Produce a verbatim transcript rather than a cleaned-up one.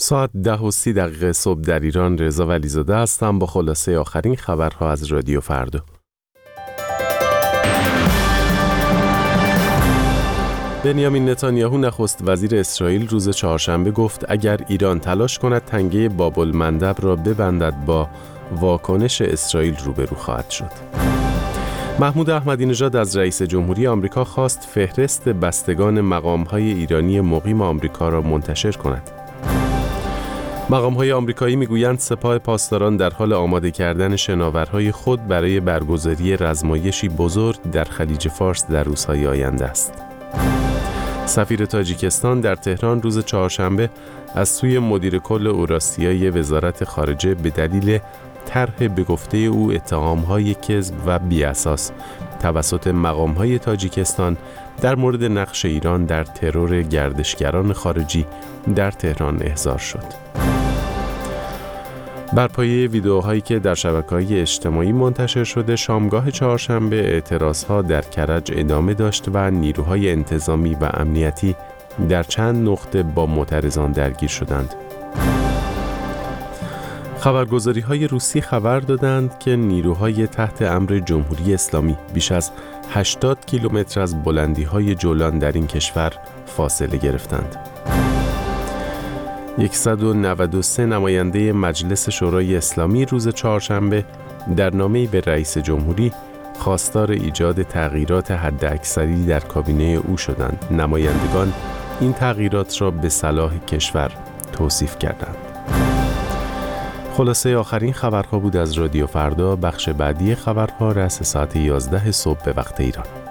ساعت ده و سی دقیقه صبح در ایران. رضا ولیزاده هستم با خلاصه آخرین خبرها از رادیو فردا. بنیامین نتانیاهو نخست وزیر اسرائیل روز چهارشنبه گفت اگر ایران تلاش کند تنگه باب المندب را ببندد با واکنش اسرائیل روبرو خواهد شد. محمود احمدی نژاد از رئیس جمهوری آمریکا خواست فهرست بستگان مقام‌های ایرانی مقیم آمریکا را منتشر کند. مقام‌های آمریکایی می‌گویند سپاه پاسداران در حال آماده کردن شناورهای خود برای برگزاری رزمایشی بزرگ در خلیج فارس در روزهای آینده است. سفیر تاجیکستان در تهران روز چهارشنبه از سوی مدیر کل اوراسیای وزارت خارجه به دلیل طرح به گفته او اتهام‌های کذب و بی‌اساس توسط مقام‌های تاجیکستان در مورد نقش ایران در ترور گردشگران خارجی در تهران احضار شد. بر پایه ویدئوهایی که در شبکه‌های اجتماعی منتشر شده، شامگاه چهارشنبه اعتراضها در کرج ادامه داشت و نیروهای انتظامی و امنیتی در چند نقطه با معترضان درگیر شدند. خبرگزاری‌های روسی خبر دادند که نیروهای تحت امر جمهوری اسلامی بیش از هشتاد کیلومتر از بلندی‌های جولان در این کشور فاصله گرفتند. صد و نود و سه نماینده مجلس شورای اسلامی روز چهارشنبه در نامه‌ای به رئیس جمهوری خواستار ایجاد تغییرات حداکثری در کابینه او شدند. نمایندگان این تغییرات را به صلاح کشور توصیف کردند. خلاصه آخرین خبرها بود از رادیو فردا. بخش بعدی خبرها رأس ساعت یازده صبح به وقت ایران.